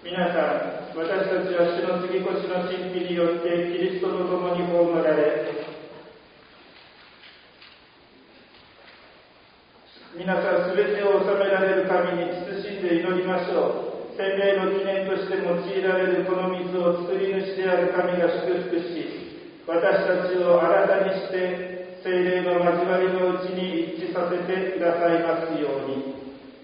皆さん、私たちは主の杉越の神秘によってキリストと共に葬られ、皆さんすべてを治められる神に謹んで祈りましょう。洗礼の記念として用いられるこの水を作り主である神が祝福し、私たちを新たにして聖霊の交わりのうちに一致させてくださいますように。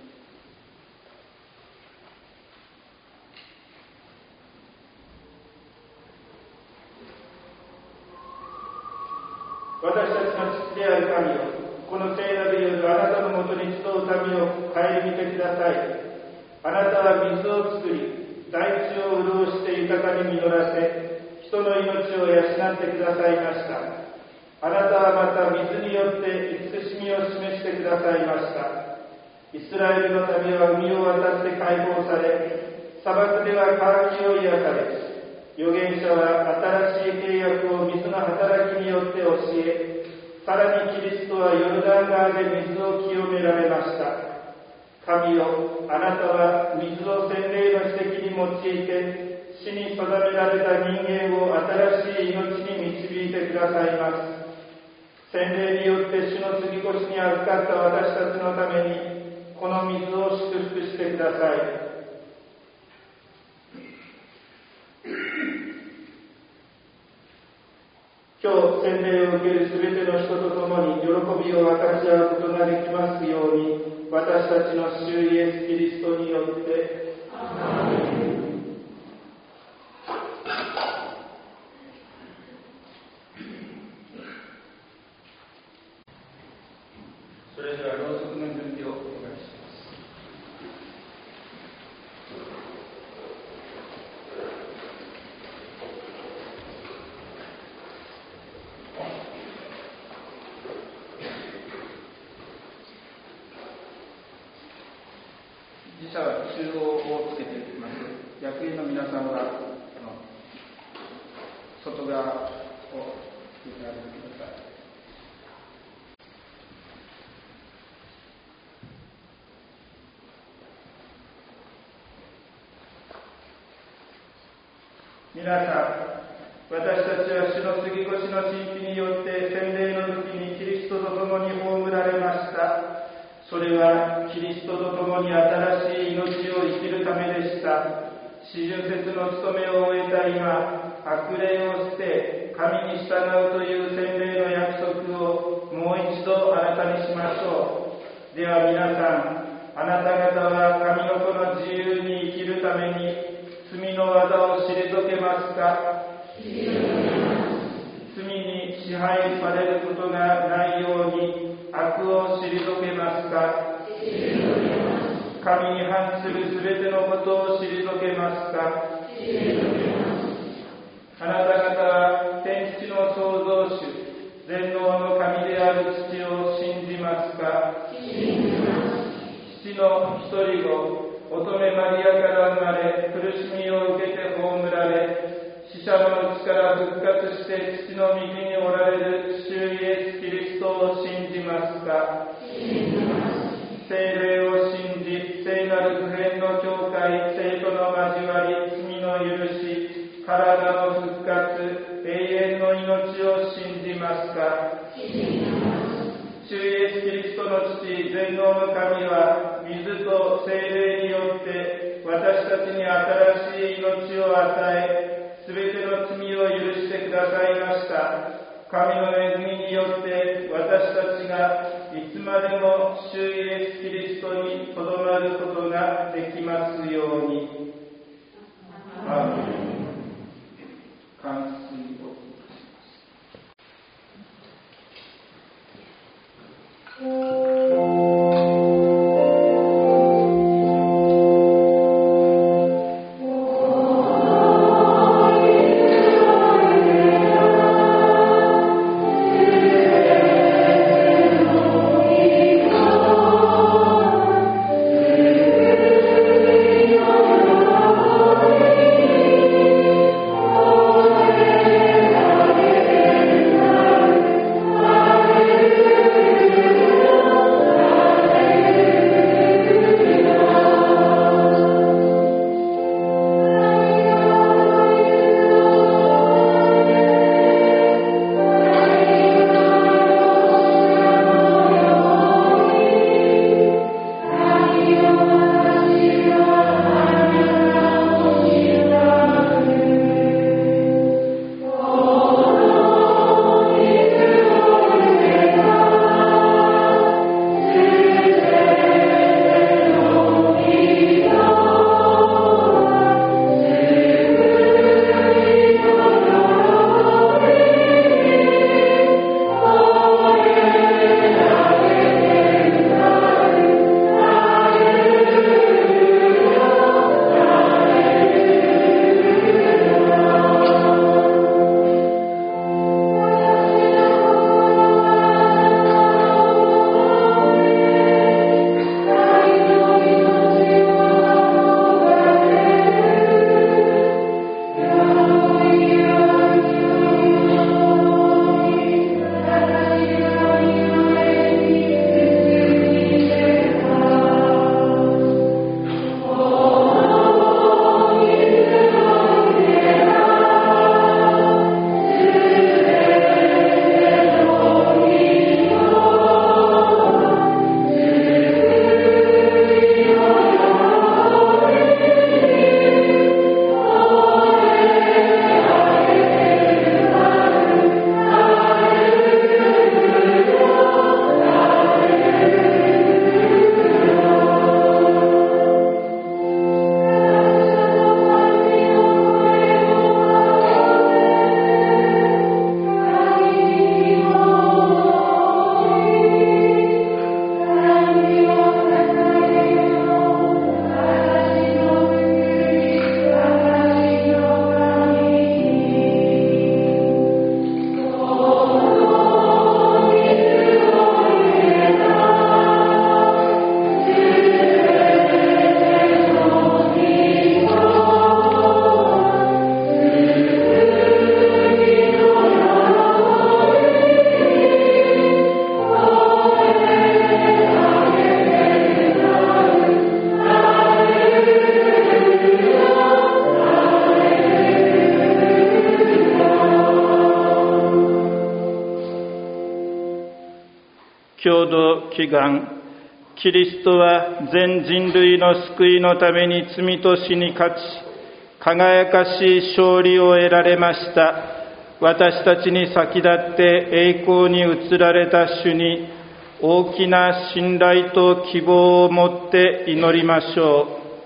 私たちの父である神よ、この聖なる夜、あなたのもとに集う民を顧みてください。あなたは水を作り、大地を潤して豊かに実らせ、人の命を養ってくださいました。あなたはまた水によって慈しみを示してくださいました。イスラエルの民は海を渡って解放され、砂漠では渇きを癒され、預言者は新しい契約を水の働きによって教え、さらにキリストはヨルダン川で水を清められました。神よ、あなたは水を洗礼の史跡に用いて、死に定められた人間を新しい命に導いてくださいます。洗礼によって主の杉越に預かった私たちのために、この水を祝福してください。今日、洗礼を受けるすべての人と共に喜びを分かち合うことができますように、私たちの主イエス・キリストによって。アーメン。それでは、ろうそくの準備をお願いします。自社は中央をつけています。役員の皆さんは外側を見てあげてください。皆さん、私たちは主の杉越の神秘によって洗礼の時にキリストと共に葬られました。それはキリストと共に新しい命を生きるためでした。四旬節の務めを終えた今、悪霊を捨て神に従うという洗礼の約束をもう一度新たにしましょう。では皆さん、あなた方は神の子の自由に生きるために罪の技を退けますか？罪に支配されることがないように悪を退けますか？神に反するすべてのことを退けますか？あなた方は天地の創造主、全能の神である父を信じますか？父の一人子、乙女マリアから生まれ、苦しみを受けて葬られ、死者のうちから復活して父の右におられる主イエス・キリストを信じますか？聖霊を信じ、聖なる普遍の教会、聖との交わり、罪の許し、体の復活、永遠の命を信じますか？主イエス・キリストの父、全能の神は、水と聖霊によって私たちに新しい命を与え、すべての罪を許してくださいました。神の恵みによって私たちがいつまでも主イエス・キリストにとどまることができますように。アーメン。冠水を Oh 共同祈願。キリストは全人類の救いのために罪と死に勝ち、輝かしい勝利を得られました。私たちに先立って栄光に移られた主に、大きな信頼と希望を持って祈りましょう。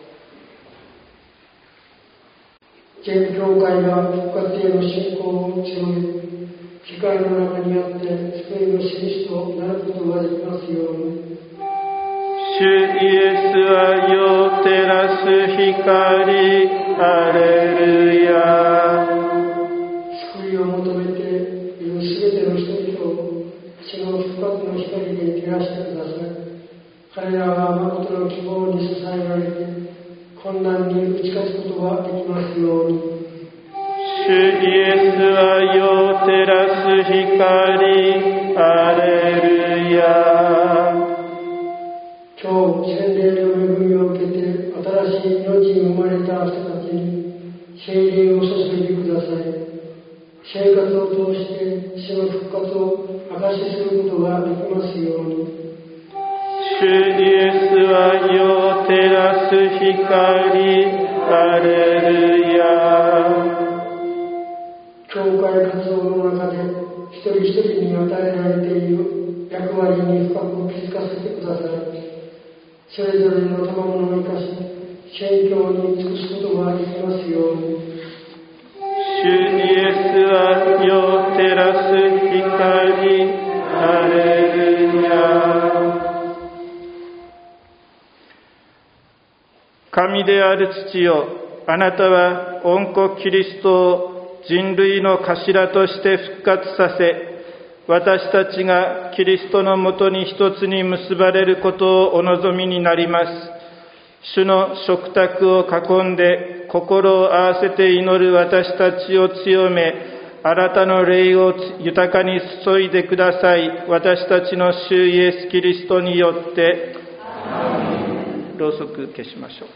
全教会が復活への信仰を強め、機会の中にあって救いの印となることができますように。 主イエスは世を照らす光、アレルヤ。 救いを求めているすべての人々を主の復活の光で照らしてください。彼らは誠の希望に支えられて困難に打ち勝つことができますように。 主イエスは世を照らす光、アレルヤ。 今日洗礼の恵みを受けて新しい命に生まれた人たちに聖霊を注いでください。生活を通して主の復活を証しすることができますように。 主イエスは世を照らす光、アレルヤ。 教会活動の中で一人一人に与えられている役割に深く気づかせてください。それぞれの賜物を生かし、宣教に尽くすことができますように。 主イエスは世を照らす光、アレルヤ。神である父よ、あなたは御子キリストを人類の頭として復活させ、私たちがキリストのもとに一つに結ばれることをお望みになります。主の食卓を囲んで心を合わせて祈る私たちを強め、新たな霊を豊かに注いでください。私たちの主イエスキリストによって。ろうそく消しましょう。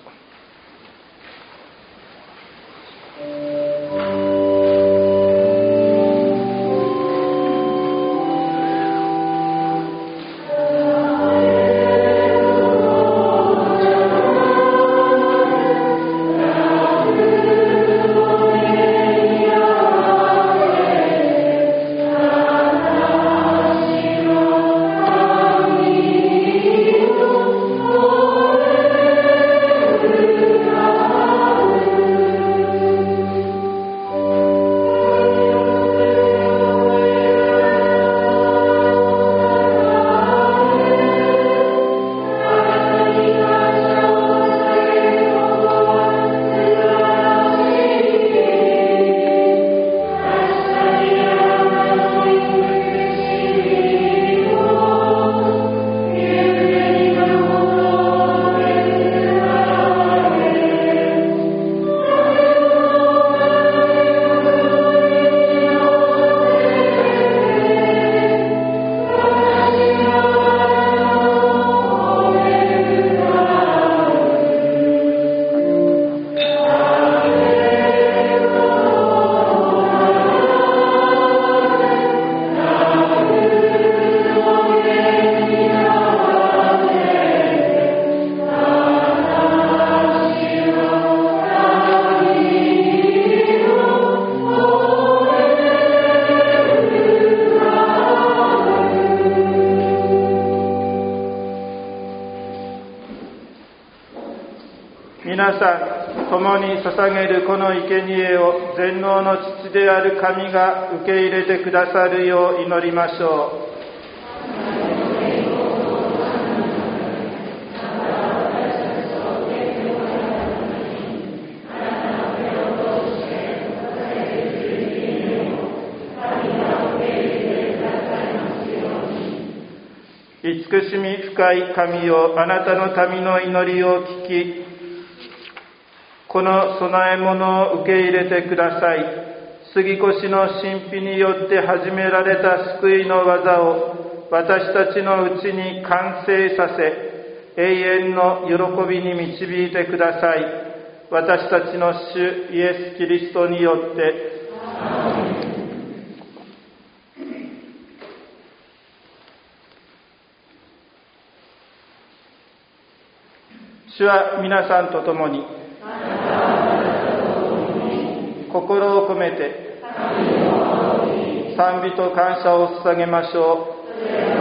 皆さん、共に捧げるこの生贄を全能の父である神が受け入れてくださるよう祈りましょう。慈しみ深い神よ、あなたの民の祈りを聞き、この供え物を受け入れてください。杉越の神秘によって始められた救いの技を私たちのうちに完成させ、永遠の喜びに導いてください。私たちの主イエス・キリストによって。アーメン。。 。 「 主は皆さんと共に心を込めて賛美と感謝を捧げましょう。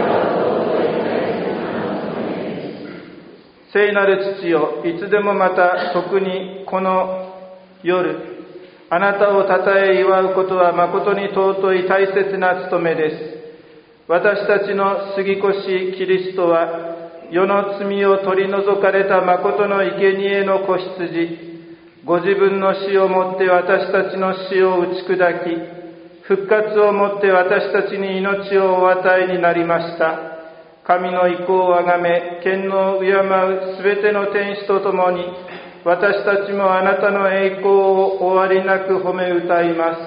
聖なる父よ、いつでもまた特にこの夜、あなたをたたえ祝うことは誠に尊い大切な務めです。私たちの杉越キリストは、世の罪を取り除かれた誠の生贄の子羊、ご自分の死をもって私たちの死を打ち砕き、復活をもって私たちに命をお与えになりました。神の意向をあがめ、権能を敬うすべての天使と共に、私たちもあなたの栄光を終わりなく褒め歌います。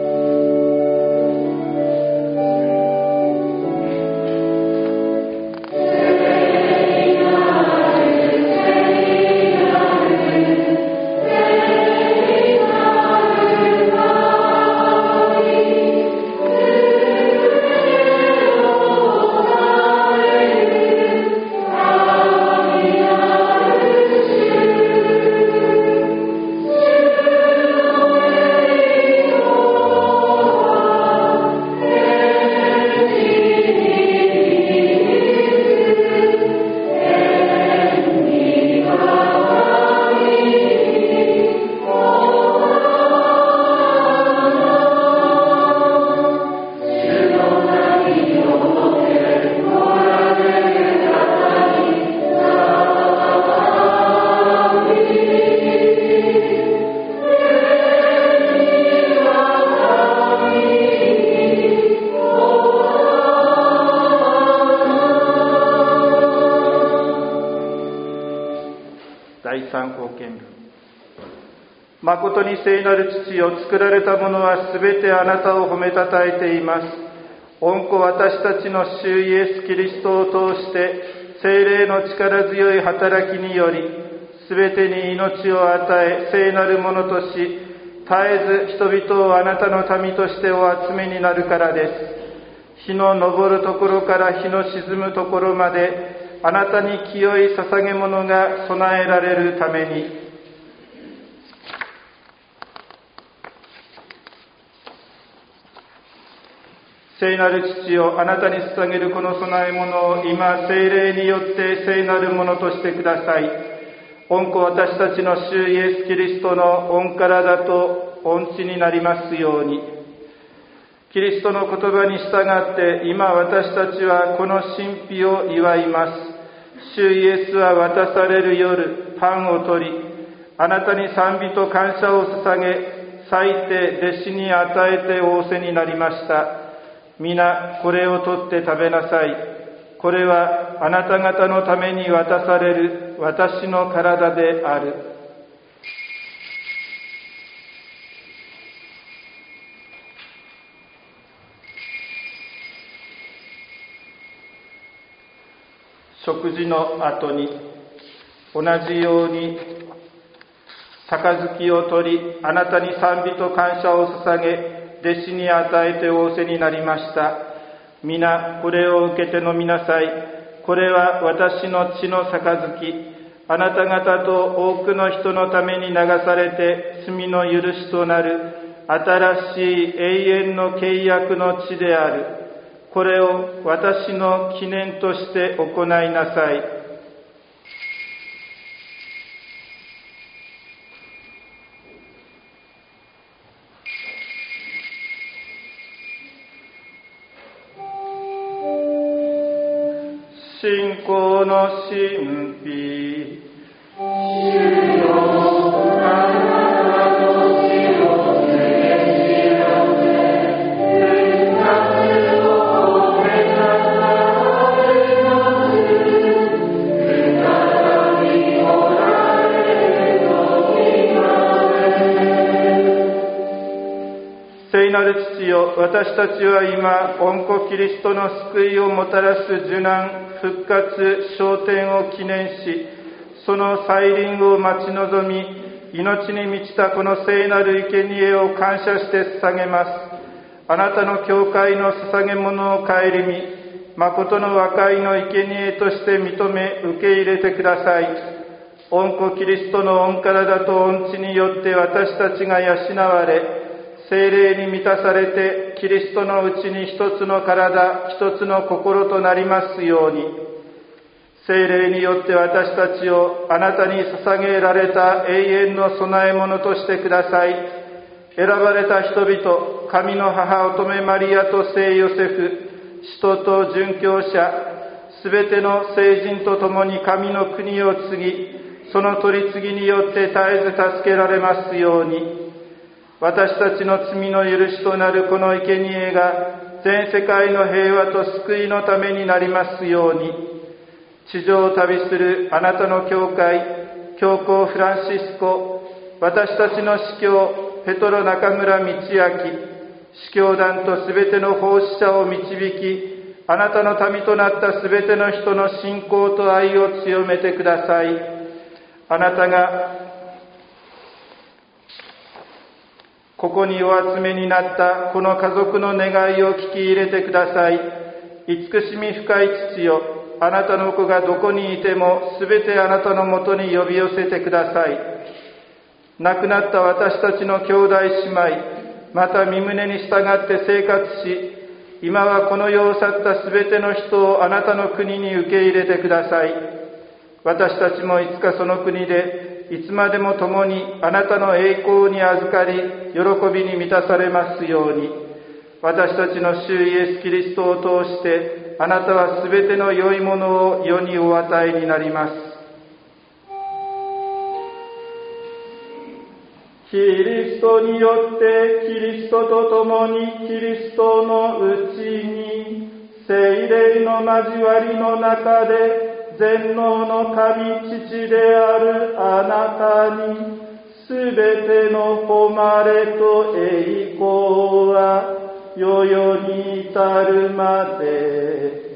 誠に聖なる父よ、作られたものはすべてあなたを褒めたたえています。御子私たちの主イエス・キリストを通して、聖霊の力強い働きにより、すべてに命を与え、聖なるものとし、絶えず人々をあなたの民としてお集めになるからです。日の昇るところから日の沈むところまで、あなたに清い捧げ物が備えられるために、聖なる父よ、あなたに捧げるこの供え物を今、聖霊によって聖なるものとしてください。御子私たちの主イエス・キリストの御体と御血になりますように。キリストの言葉に従って、今私たちはこの神秘を祝います。主イエスは渡される夜、パンを取り、あなたに賛美と感謝を捧げ、裂いて弟子に与えて仰せになりました。皆これを取って食べなさい。これはあなた方のために渡される私の体である。食事の後に同じように杯を取り、あなたに賛美と感謝を捧げ、弟子に与えて仰せになりました。皆これを受けて飲みなさい。これは私の血の杯、あなた方と多くの人のために流されて罪の許しとなる新しい永遠の契約の血である。これを私の記念として行いなさい。信仰の神秘、主よ、あなたの死を告げ知らせ、復活を褒めたたえます。再び来られる時まで。聖なる父よ、私たちは今、御子キリストの救いをもたらす受難、復活、昇天を記念し、その再臨を待ち望み、命に満ちたこの聖なる生贄を感謝して捧げます。あなたの教会の捧げ物を顧み、誠の和解の生贄として認め受け入れてください。 御子キリストの御体と御血によって私たちが養われ、聖霊に満たされて、キリストのうちに一つの体、一つの心となりますように、聖霊によって私たちをあなたに捧げられた永遠の供え物としてください。選ばれた人々、神の母乙女マリアと聖ヨセフ、使徒と殉教者、すべての聖人と共に神の国を継ぎ、その取り次ぎによって絶えず助けられますように、私たちの罪の許しとなるこの生贄が全世界の平和と救いのためになりますように、地上を旅するあなたの教会、教皇フランシスコ、私たちの司教ペトロ中村道明、司教団とすべての奉仕者を導き、あなたの民となったすべての人の信仰と愛を強めてください。あなたがここにお集めになったこの家族の願いを聞き入れてください。慈しみ深い父よ、あなたの子がどこにいてもすべてあなたのもとに呼び寄せてください。亡くなった私たちの兄弟姉妹、また身旨に従って生活し、今はこの世を去ったすべての人をあなたの国に受け入れてください。私たちもいつかその国でいつまでも共にあなたの栄光に預かり、喜びに満たされますように、私たちの主イエス・キリストを通してあなたはすべての良いものを世にお与えになります。キリストによってキリストと共にキリストのうちに聖霊の交わりの中で全能の神父であるあなたにすべての誉れと栄光は世々に至るまで。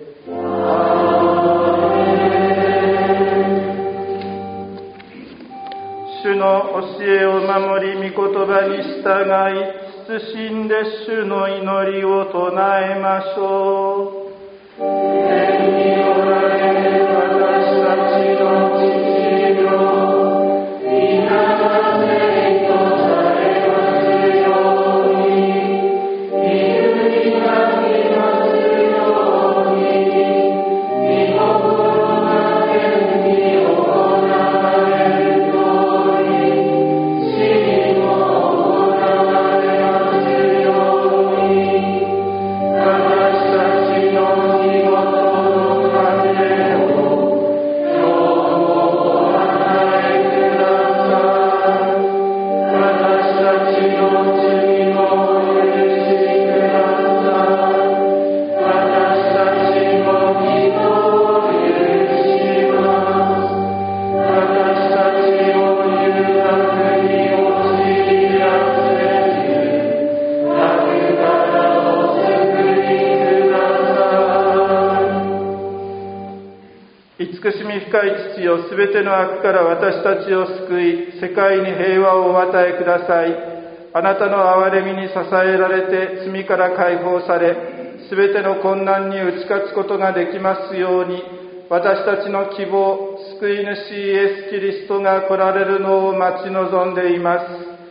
主の教えを守り、御言葉に従い、謹んで主の祈りを唱えましょう。天におられる私たちの父よ、皆が聖とされますように、御国が来ますように、御心が天に行われるように、地にも行われますように、私たちの日ごとの糧を今日もお与えください。私たちの罪もお許しください。私たちも人を許します。私たちを誘惑に陥らせず、悪からお救いください。慈しみ深い父よ、すべての悪から私たちを救い、世界に平和をお与えください。あなたの憐れみに支えられて罪から解放され、すべての困難に打ち勝つことができますように、私たちの希望、救い主イエス・キリストが来られるのを待ち望んでいます。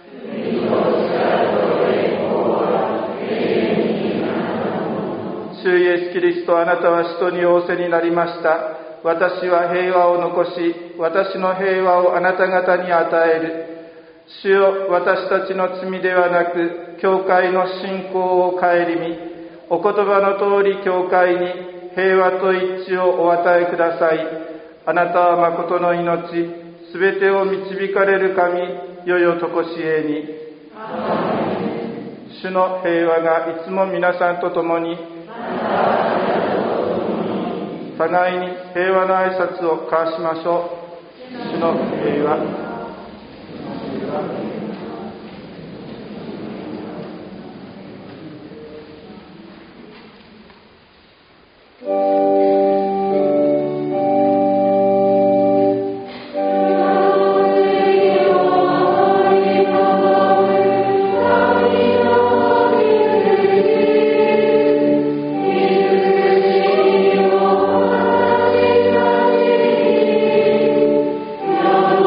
主イエス・キリスト、あなたは使徒に仰せになりました。私は平和を残し、私の平和をあなた方に与える。主よ、私たちの罪ではなく、教会の信仰を顧み、お言葉の通り教会に平和と一致をお与えください。あなたは誠の命、すべてを導かれる神、よよとこしえに。主の平和がいつも皆さんと共に、互いに平和の挨拶を交わしましょう。主の平和。 Amen.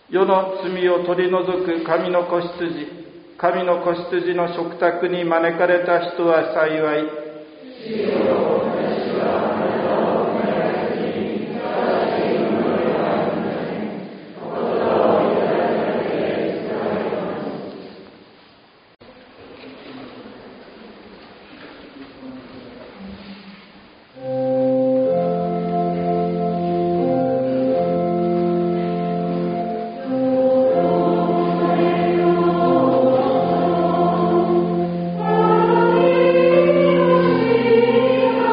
世の罪を取り除く神の子羊、神の子羊の食卓に招かれた人は幸い。 「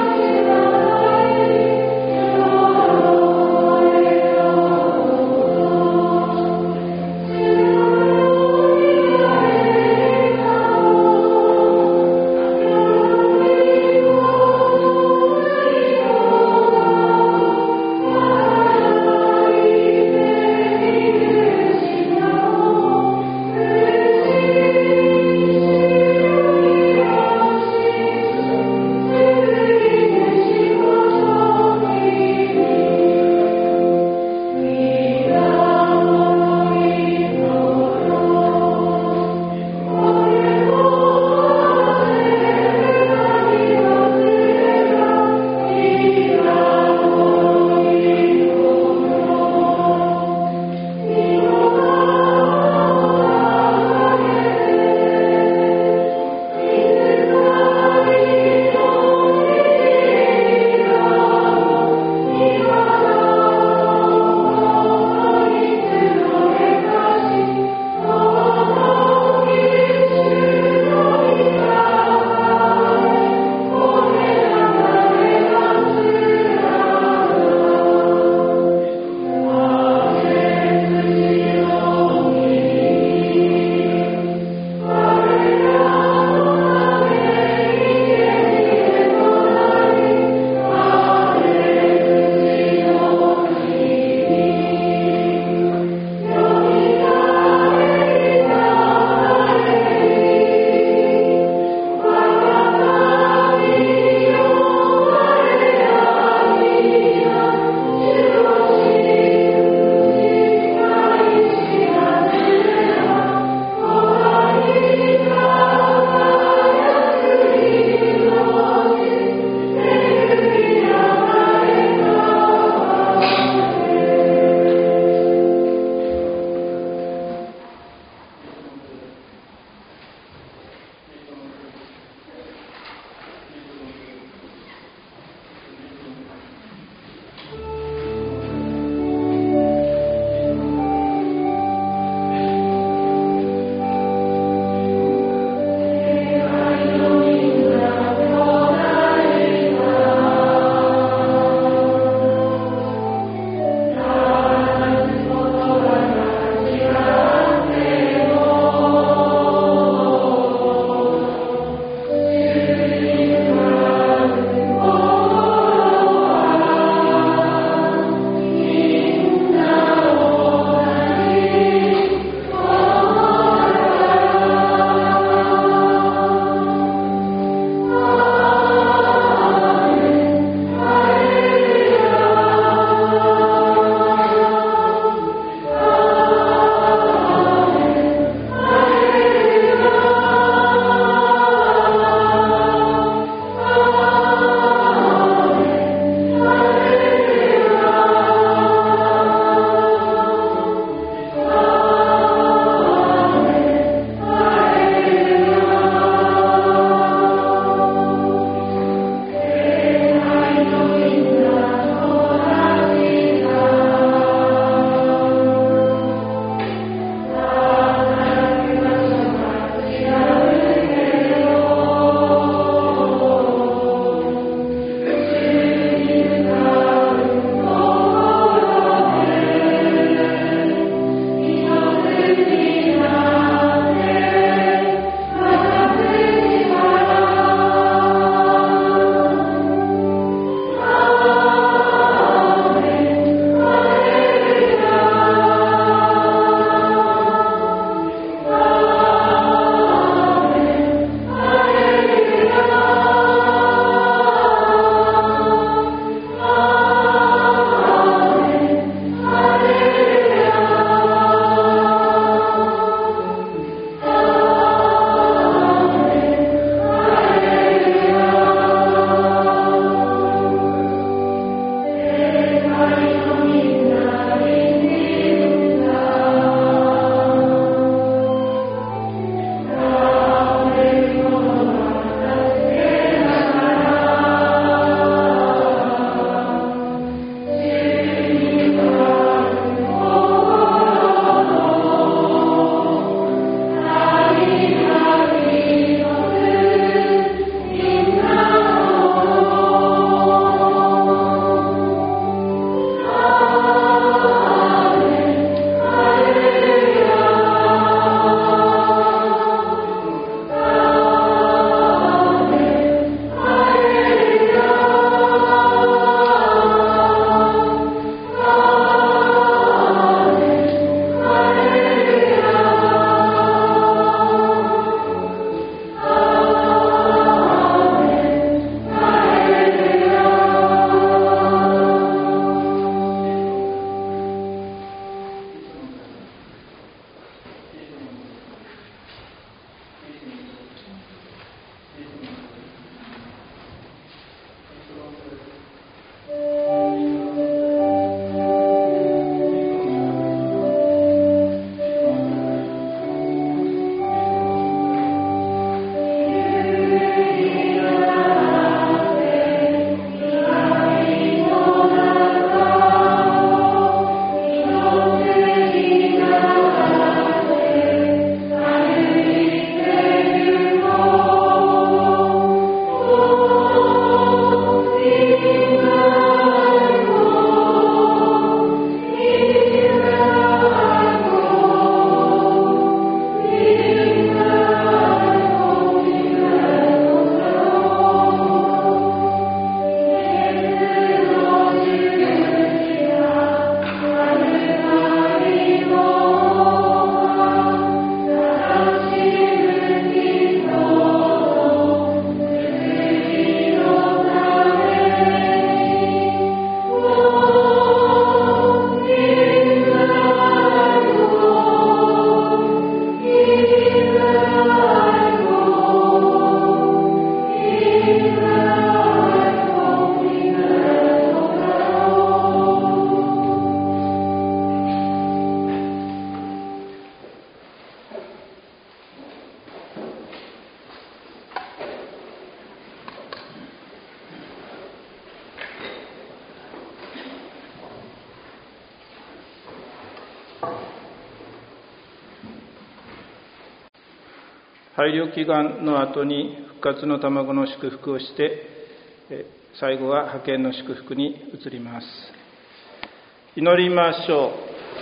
配慮祈願の後に復活の卵の祝福をして、最後は派遣の祝福に移ります。祈りましょ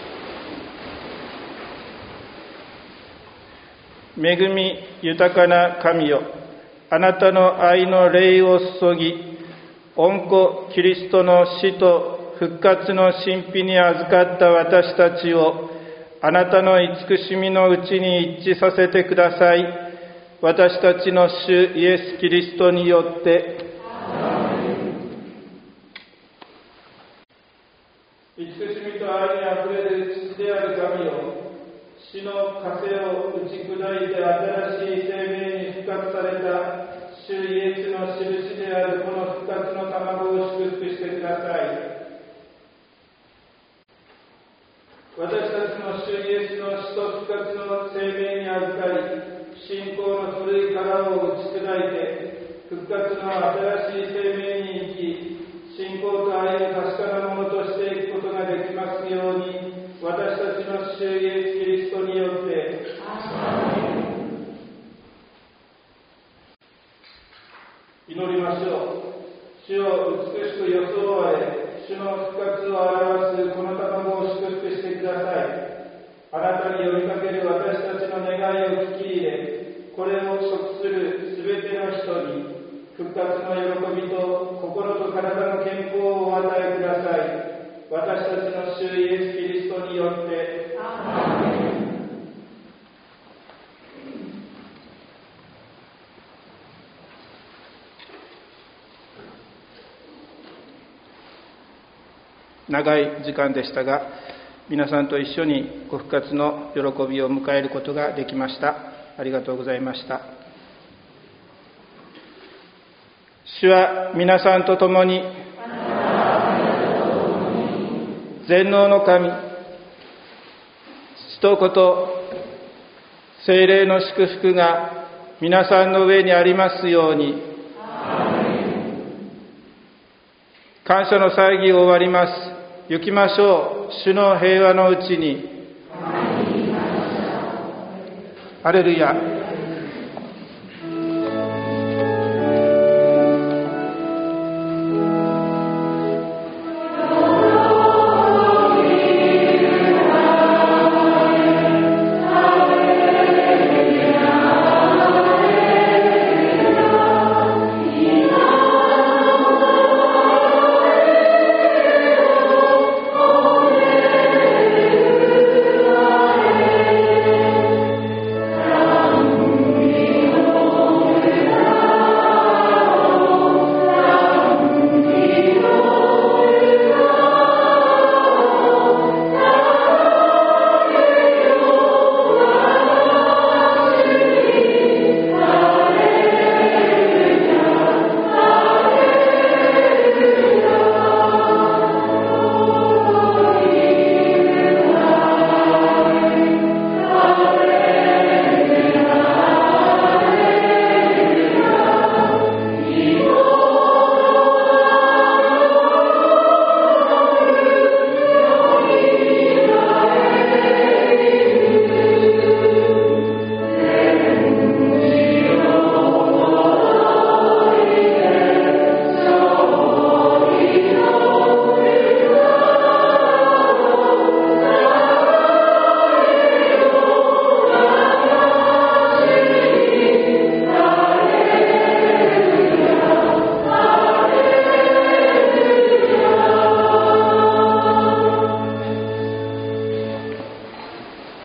う。恵み豊かな神よ、あなたの愛の霊を注ぎ、御子キリストの死と復活の神秘に預かった私たちを、あなたの慈しみのうちに一致させてください。私たちの主イエス・キリストによって。慈しみと愛にあふれる父である神よ、死の枷を打ち砕いて新しい生命に復活された主イエスの印であるこの復活の卵を祝福してください。私たちの主イエスの死と復活の生命に預かり、信仰の古い殻を打ち砕いて復活の新しい生命に生き、信仰と愛を確かなものとしていくことができますように、私たちの主イエス・キリストによって。祈りましょう。主を美しく装われ、主の復活を表すこの卵を祝福してください。あなたに呼びかける私たちの願いを聞き入れ、これを食するすべての人に復活の喜びと心と体の健康をお与えください。私たちの主イエス・キリストによって。アーメン。長い時間でしたが、皆さんと一緒にご復活の喜びを迎えることができました。ありがとうございました。主は皆さんと共に、全能の神、父と子と聖霊の祝福が皆さんの上にありますように。感謝の祭儀を終わります。行きましょう。主の平和のうちに。ハレルヤ。